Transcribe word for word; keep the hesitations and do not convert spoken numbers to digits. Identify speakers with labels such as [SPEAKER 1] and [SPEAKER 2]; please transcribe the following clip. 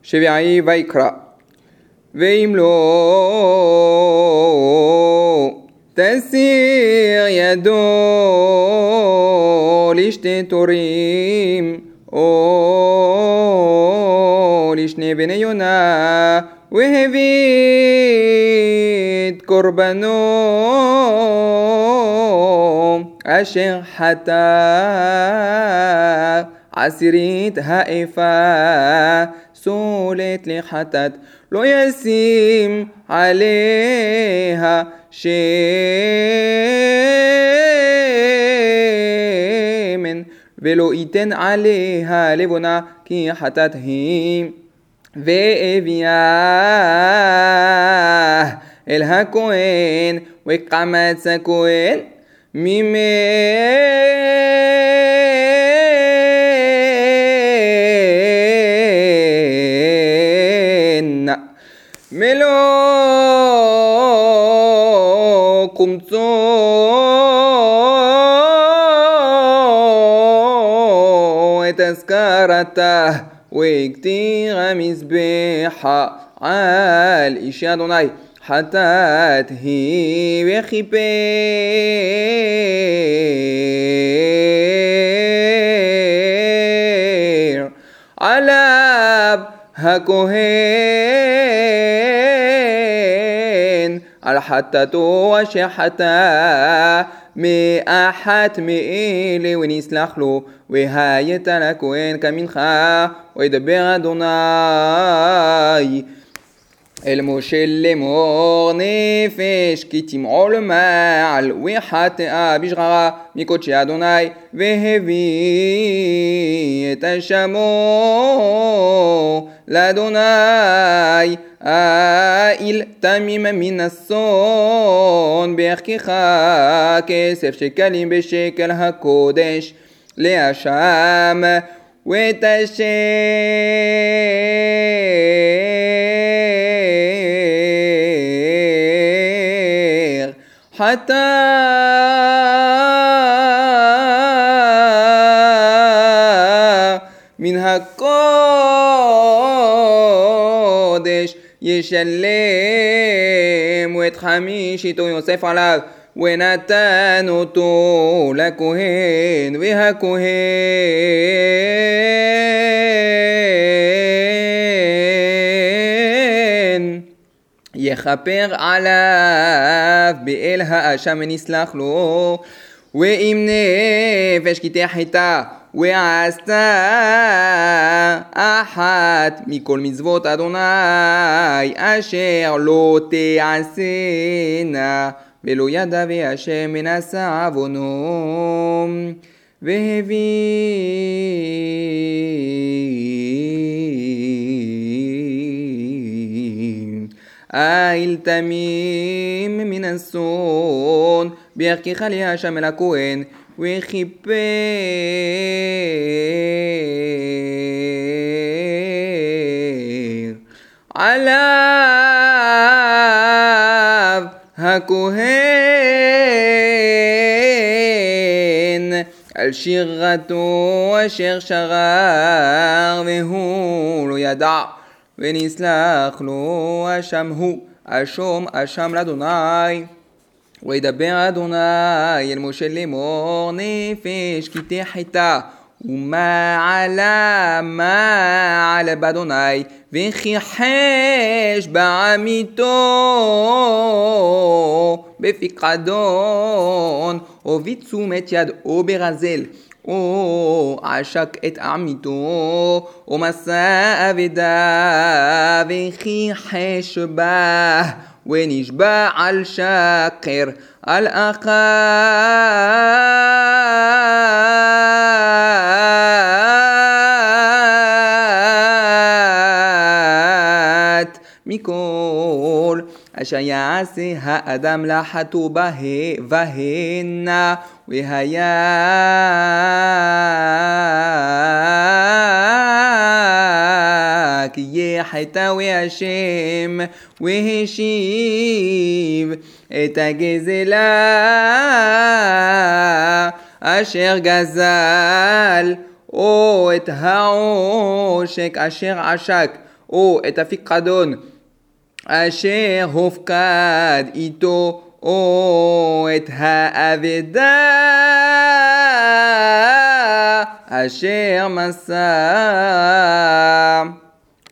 [SPEAKER 1] שביעי ויקרא. ואם לא תסיר ידו לשתי תורים או לשני בני יונה והביא את קורבנו אשר חטא עשירית האפה סולת לחטאת לא ישים עליה שמן ולא ייתן עליה לבונה כי חטאת היא והביאה אל הכהן וקמץ הכהן ממנה מלוא קומצו את אזכרתה והקטיר המזבחה על אישי אדוני חטאת היא וכיפר עליו הכהן על חטאתו אשר חטא מאחת מאלה ונסלח לו והיית לכהן כמנחה וידבר אדוני אל משה לאמור נפש כי תמעול מעל וחטאה בשגגה מקודשי אדוני והביא את שמו לאדוני איל תמים מן הסון בהחכך כסף שקלים בשקל הקודש לאשם ואת אשר חטא מן הקודש ישלם ואת חמישיתו יוסף עליו ונתן אותו לכהן והכהן יכפר עליו באל האשם ונסלח לו ואם נפש כי תחטא ועשתה אחת מכל מצוות אדוני אשר לא תעשנה ולא ידע והשם ונשא עוונו והביא איל תמים מן הסון בהרכך להשם אל הכהן וכיפר עליו הכהן על שירתו אשר שרר והוא לא ידע ונסלח לו אשם הוא אשום אשם לאדוני וידבר אדוני אל משה לאמור נפש כי תחטא ומעלה מעלה באדוני וכיחש בעמיתו בפיקדון או בתשומת יד או ברזל או עשק את עמיתו או מסע אבדה וכיחש בה ונשבע על שקר על אחת מכל אשר יעשה האדם לחטוא בהנה והיה כי יחטא והשם והשיב את הגזלה אשר גזל או את העושק אשר עשק או את הפיקדון אשר הופקד איתו, או את האבדה אשר מסר.